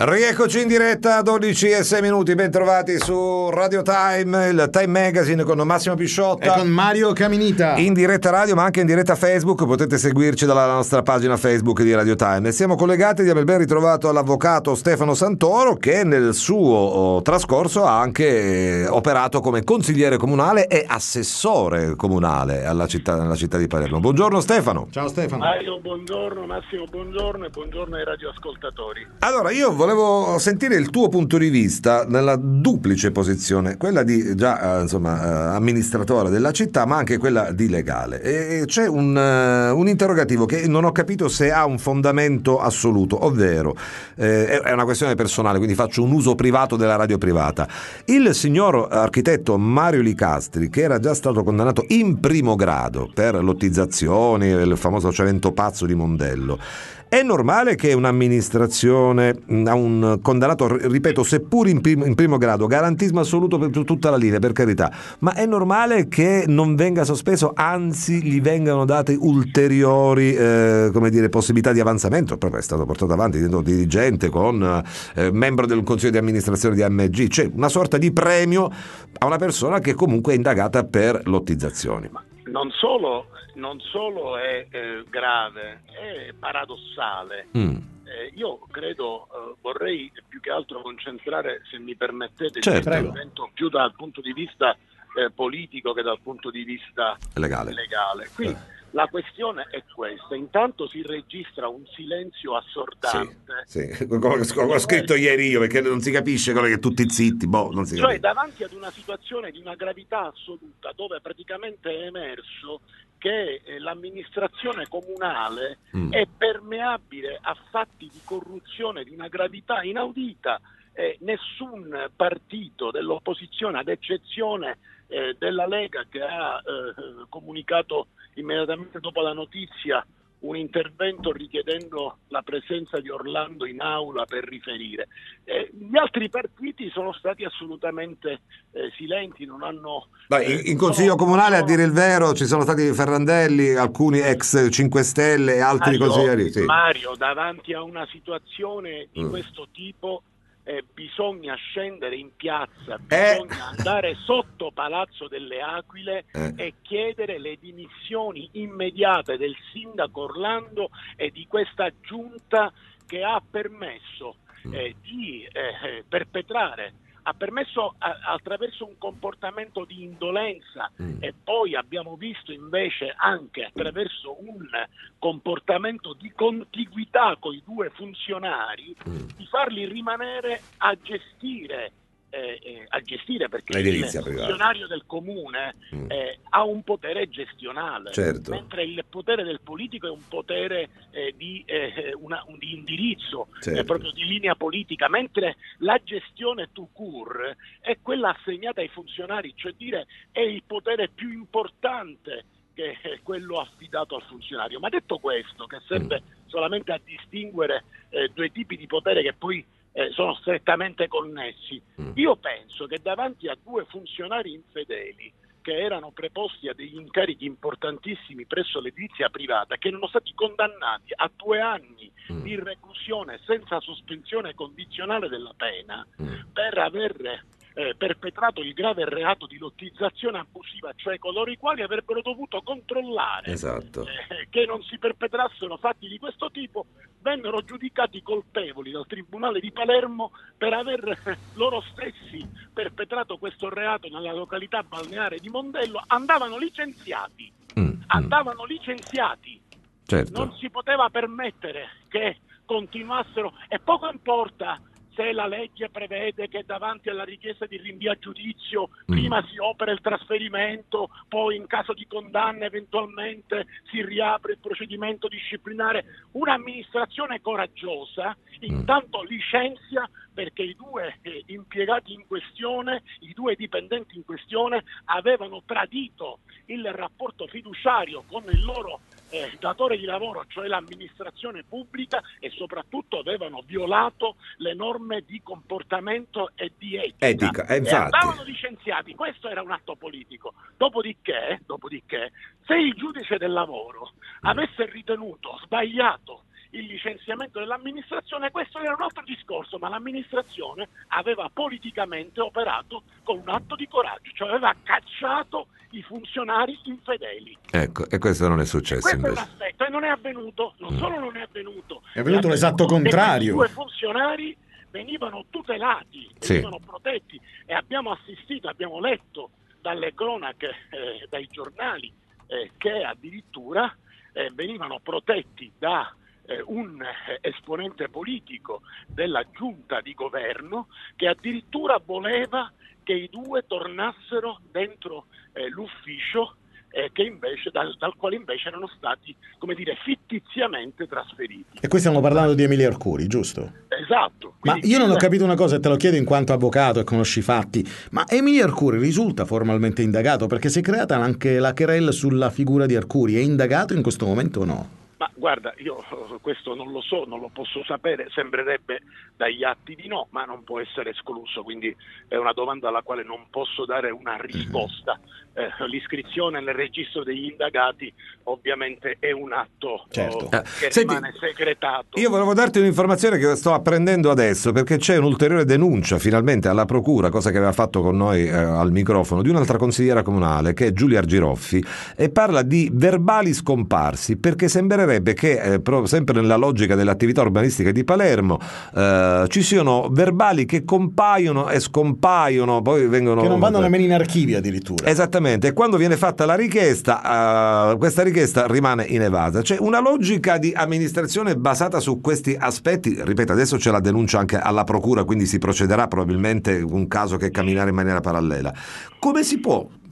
Rieccoci in diretta, 12:06, ben trovati su Radio Time, il Time Magazine con Massimo Pisciotta e con Mario Caminita. In diretta radio ma anche in diretta Facebook, potete seguirci dalla nostra pagina Facebook di Radio Time. E siamo collegati, diamo il ben ritrovato all'avvocato Stefano Santoro, che nel suo trascorso ha anche operato come consigliere comunale e assessore comunale nella città di Palermo. Buongiorno Stefano. Ciao Stefano. Mario, buongiorno, Massimo, buongiorno e buongiorno ai radioascoltatori. Allora, io volevo sentire il tuo punto di vista nella duplice posizione, quella di amministratore della città, ma anche quella di legale. E c'è un interrogativo che non ho capito se ha un fondamento assoluto, ovvero è una questione personale, quindi faccio un uso privato della radio privata. Il signor architetto Mario Licastri, che era già stato condannato in primo grado per lottizzazioni, il famoso cemento pazzo di Mondello, è normale che un'amministrazione a un condannato, ripeto, seppur in primo grado, garantismo assoluto per tutta la linea, per carità, ma è normale che non venga sospeso, anzi gli vengano date ulteriori possibilità di avanzamento? Proprio è stato portato avanti diventato dirigente con membro del consiglio di amministrazione di AMG, cioè una sorta di premio a una persona che comunque è indagata per lottizzazioni. Non solo è grave, è paradossale. Io credo, vorrei più che altro concentrare, se mi permettete, il intervento più dal punto di vista politico che dal punto di vista legale. Qui la questione è questa: intanto si registra un silenzio assordante. Sì. Come ho scritto ieri io, perché non si capisce quello che tutti zitti, non si capisce. Davanti ad una situazione di una gravità assoluta, dove praticamente è emerso che l'amministrazione comunale è permeabile a fatti di corruzione di una gravità inaudita. Nessun partito dell'opposizione, ad eccezione della Lega, che ha comunicato immediatamente dopo la notizia un intervento richiedendo la presenza di Orlando in aula per riferire. Gli altri partiti sono stati assolutamente silenti, non hanno... in Consiglio Comunale, a dire il vero, ci sono stati Ferrandelli, alcuni ex 5 Stelle e altri consiglieri. Sì. Mario, davanti a una situazione di questo tipo bisogna scendere in piazza, bisogna andare sotto Palazzo delle Aquile e chiedere le dimissioni immediate del sindaco Orlando e di questa giunta che ha permesso di perpetrare, ha permesso attraverso un comportamento di indolenza e poi abbiamo visto invece anche attraverso un comportamento di contiguità con i due funzionari, di farli rimanere a gestire perché il funzionario del comune ha un potere gestionale, mentre il potere del politico è un potere di indirizzo, proprio di linea politica, mentre la gestione tout court è quella assegnata ai funzionari, cioè dire è il potere più importante che è quello affidato al funzionario. Ma detto questo, che serve solamente a distinguere due tipi di potere che poi sono strettamente connessi, io penso che davanti a due funzionari infedeli che erano preposti a degli incarichi importantissimi presso l'edilizia privata, che erano stati condannati a 2 anni di reclusione senza sospensione condizionale della pena per aver perpetrato il grave reato di lottizzazione abusiva, cioè coloro i quali avrebbero dovuto controllare che non si perpetrassero fatti di questo tipo, vennero giudicati colpevoli dal Tribunale di Palermo per aver loro stessi perpetrato questo reato nella località balneare di Mondello. Andavano licenziati. Non si poteva permettere che continuassero, e poco importa se la legge prevede che davanti alla richiesta di rinvio a giudizio prima si opera il trasferimento, poi in caso di condanna eventualmente si riapre il procedimento disciplinare. Un'amministrazione coraggiosa intanto licenzia perché i due impiegati in questione, i due dipendenti in questione, avevano tradito il rapporto fiduciario con il loro datore di lavoro, cioè l'amministrazione pubblica, e soprattutto avevano violato le norme di comportamento e di etica. E andavano licenziati. Questo era un atto politico. Dopodiché, se il giudice del lavoro avesse ritenuto sbagliato il licenziamento dell'amministrazione, questo era un altro discorso, ma l'amministrazione aveva politicamente operato con un atto di coraggio, cioè aveva cacciato i funzionari infedeli. Ecco, e questo non è successo Questo invece. è un aspetto, e non è avvenuto, non solo non è avvenuto, è avvenuto l'esatto contrario. I due funzionari venivano tutelati, venivano protetti, e abbiamo letto dalle cronache, dai giornali, che addirittura venivano protetti da un esponente politico della giunta di governo che addirittura voleva che i due tornassero dentro l'ufficio che invece, dal quale invece erano stati, come dire, fittiziamente trasferiti. E qui stiamo parlando di Emilia Arcuri, giusto? Esatto. Ma io non ho capito una cosa, e te lo chiedo in quanto avvocato e conosci i fatti, ma Emilia Arcuri risulta formalmente indagato? Perché si è creata anche la querela sulla figura di Arcuri, è indagato in questo momento o no? Ma guarda, io questo non lo so, non lo posso sapere, sembrerebbe dagli atti di no, ma non può essere escluso, quindi è una domanda alla quale non posso dare una risposta. L'iscrizione nel registro degli indagati ovviamente è un atto che rimane segretato. Io volevo darti un'informazione che sto apprendendo adesso, perché c'è un'ulteriore denuncia finalmente alla procura, cosa che aveva fatto con noi al microfono, di un'altra consigliera comunale che è Giulia Argiroffi, e parla di verbali scomparsi, perché sembrerebbe che sempre nella logica dell'attività urbanistica di Palermo ci siano verbali che compaiono e scompaiono, poi vengono, che non vanno nemmeno in archivio addirittura. Esattamente, e quando viene fatta la richiesta, questa richiesta rimane inevasa. C'è una logica di amministrazione basata su questi aspetti. Ripeto, adesso c'è la denuncia anche alla procura, quindi si procederà probabilmente un caso che camminare in maniera parallela. Come ci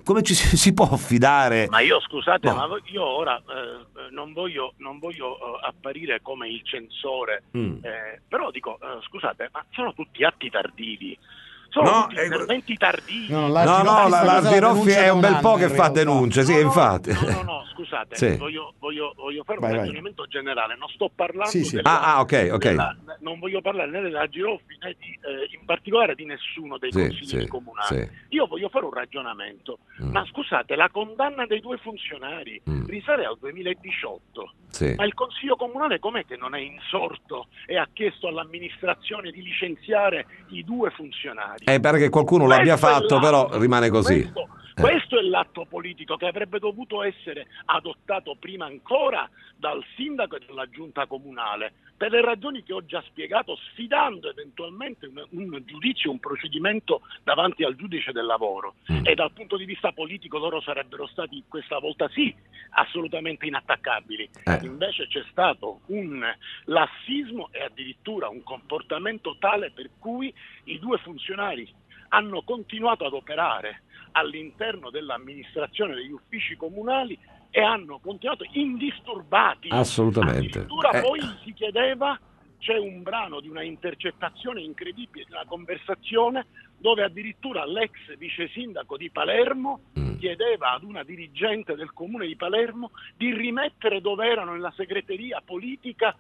si può affidare? Ma io, scusate, ma io ora non voglio apparire come il censore, però dico, scusate, ma sono tutti atti tardivi. Sono tutti interventi tardivi. La Giroffi è un bel po' che fa denunce, sì, infatti. No, scusate, sì. voglio fare un ragionamento generale, non sto parlando ok. Non voglio parlare né della Giroffi né in particolare di nessuno dei consigli comunali. Io voglio fare un ragionamento, ma scusate, la condanna dei due funzionari risale al 2018. Ma il consiglio comunale com'è che non è insorto e ha chiesto all'amministrazione di licenziare i due funzionari? Pare che qualcuno lo abbia fatto, però rimane così. Questo è l'atto politico che avrebbe dovuto essere adottato prima ancora dal sindaco e dalla giunta comunale, per le ragioni che ho già spiegato, sfidando eventualmente un giudizio, un procedimento davanti al giudice del lavoro. E dal punto di vista politico loro sarebbero stati questa volta sì assolutamente inattaccabili. Invece c'è stato un lassismo e addirittura un comportamento tale per cui i due funzionari hanno continuato ad operare all'interno dell'amministrazione degli uffici comunali e hanno continuato indisturbati. Assolutamente. Addirittura poi si chiedeva, c'è un brano di una intercettazione incredibile, di una conversazione dove addirittura l'ex vice sindaco di Palermo chiedeva ad una dirigente del comune di Palermo di rimettere dove erano nella segreteria politica,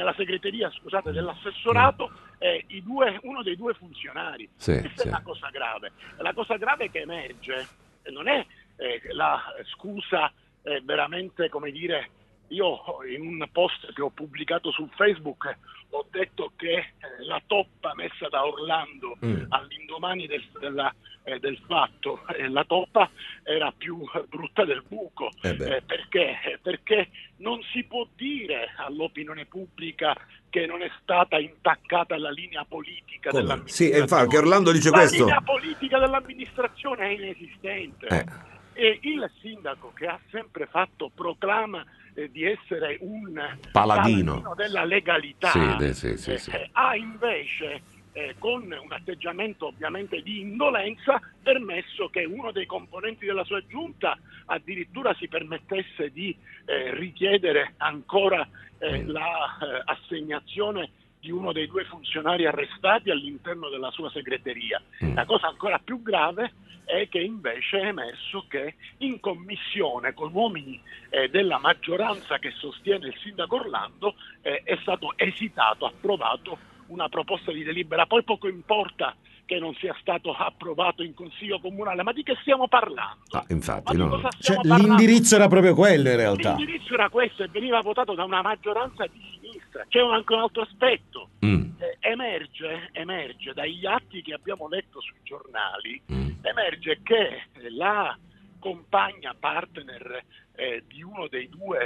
dell'assessorato, uno dei due funzionari. Questa è una cosa grave. La cosa grave che emerge non è la scusa veramente, come dire, io in un post che ho pubblicato su Facebook ho detto che la toppa messa da Orlando all'indomani del fatto, la toppa era più brutta del buco. Perché non si può dire all'opinione pubblica che non è stata intaccata la linea politica dell'amministrazione. Sì, infatti Orlando dice questo. La linea politica dell'amministrazione è inesistente. E il sindaco, che ha sempre fatto proclama di essere un paladino della legalità, ha invece con un atteggiamento ovviamente di indolenza permesso che uno dei componenti della sua giunta addirittura si permettesse di richiedere ancora la assegnazione di uno dei due funzionari arrestati all'interno della sua segreteria. La cosa ancora più grave è che invece è emerso che in commissione con uomini della maggioranza che sostiene il sindaco Orlando è stato approvato una proposta di delibera, poi poco importa che non sia stato approvato in Consiglio Comunale, ma di che stiamo parlando? Infatti, l'indirizzo era proprio quello in realtà. L'indirizzo era questo e veniva votato da una maggioranza di sinistra. C'è anche un altro aspetto. Emerge dagli atti che abbiamo letto sui giornali, emerge che la compagna partner di uno dei due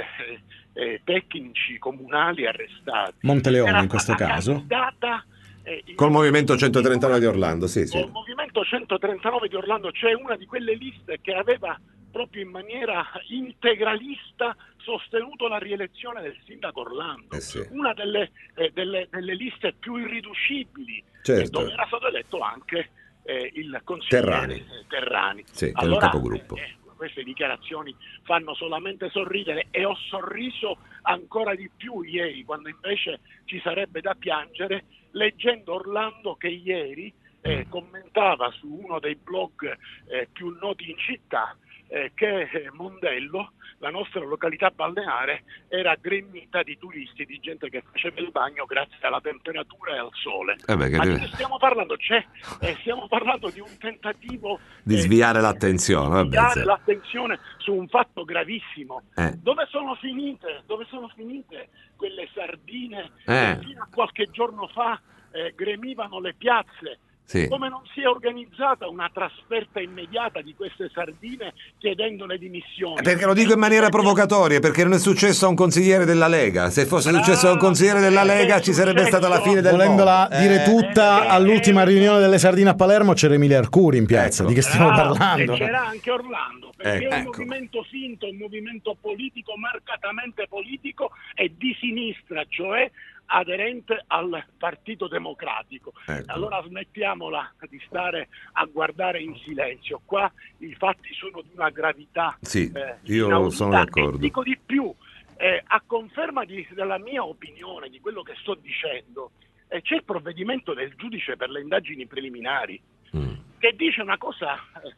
tecnici comunali arrestati, Monteleone in questo caso, col Movimento 139 di Orlando, sì. Col Movimento 139 di Orlando, c'è una di quelle liste che aveva proprio in maniera integralista sostenuto la rielezione del sindaco Orlando, una delle liste più irriducibili, dove era stato eletto anche il consigliere Terrani. Sì, allora, il capogruppo. Queste dichiarazioni fanno solamente sorridere, e ho sorriso ancora di più ieri, quando invece ci sarebbe da piangere, leggendo Orlando che ieri commentava su uno dei blog più noti in città che Mondello, la nostra località balneare, era gremita di turisti, di gente che faceva il bagno grazie alla temperatura e al sole. Ma di che stiamo parlando? Stiamo parlando di un tentativo di sviare l'attenzione. L'attenzione su un fatto gravissimo. Dove sono finite quelle sardine che fino a qualche giorno fa gremivano le piazze? Come non si è organizzata una trasferta immediata di queste sardine chiedendo le dimissioni? Perché lo dico in maniera provocatoria, perché non è successo a un consigliere della Lega. Se fosse successo a un consigliere della Lega ci sarebbe stata la fine del volendola dire tutta, all'ultima riunione delle sardine a Palermo c'era Emilia Arcuri in piazza. Di che stiamo parlando? E c'era anche Orlando, perché è un movimento finto, un movimento politico, marcatamente politico e di sinistra, cioè aderente al Partito Democratico. Allora smettiamola di stare a guardare in silenzio. Qua i fatti sono di una gravità io sono d'accordo. E dico di più, a conferma della mia opinione, di quello che sto dicendo, c'è il provvedimento del giudice per le indagini preliminari che dice una cosa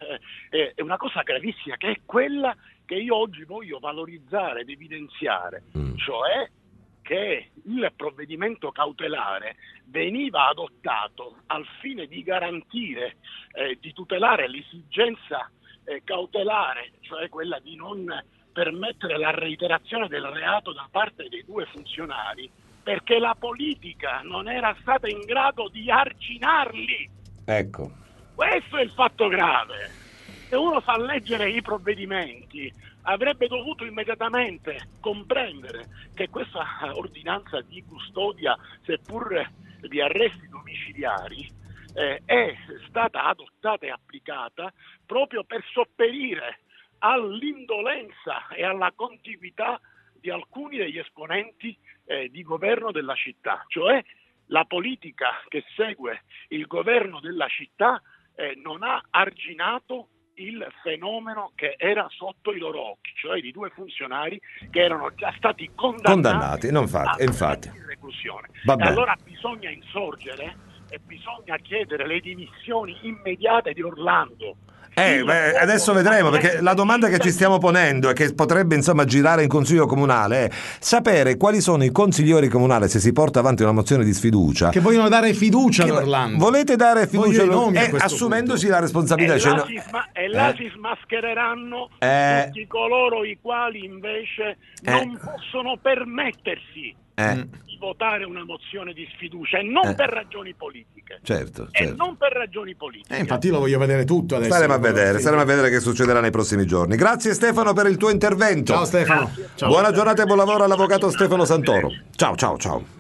gravissima, che è quella che io oggi voglio valorizzare ed evidenziare, cioè che il provvedimento cautelare veniva adottato al fine di garantire, di tutelare l'esigenza cautelare, cioè quella di non permettere la reiterazione del reato da parte dei due funzionari, perché la politica non era stata in grado di arginarli. Ecco. Questo è il fatto grave. Se uno sa leggere i provvedimenti, avrebbe dovuto immediatamente comprendere che questa ordinanza di custodia, seppur di arresti domiciliari, è stata adottata e applicata proprio per sopperire all'indolenza e alla contiguità di alcuni degli esponenti di governo della città, cioè la politica che segue il governo della città non ha arginato il fenomeno che era sotto i loro occhi, cioè di due funzionari che erano già stati condannati infatti. in reclusione. E allora bisogna insorgere e bisogna chiedere le dimissioni immediate di Orlando. Adesso vedremo, perché la domanda che ci stiamo ponendo e che potrebbe girare in consiglio comunale è sapere quali sono i consiglieri comunali, se si porta avanti una mozione di sfiducia, che vogliono dare fiducia ad Orlando. Volete dare fiducia assumendosi la responsabilità, e là si smaschereranno tutti coloro i quali invece non possono permettersi di votare una mozione di sfiducia, e non per ragioni politiche. Certo. E non per ragioni politiche. Infatti lo voglio vedere tutto adesso. Staremo a vedere che succederà nei prossimi giorni. Grazie Stefano per il tuo intervento. Ciao Stefano. Buona giornata e buon lavoro all'avvocato Stefano Santoro. Ciao.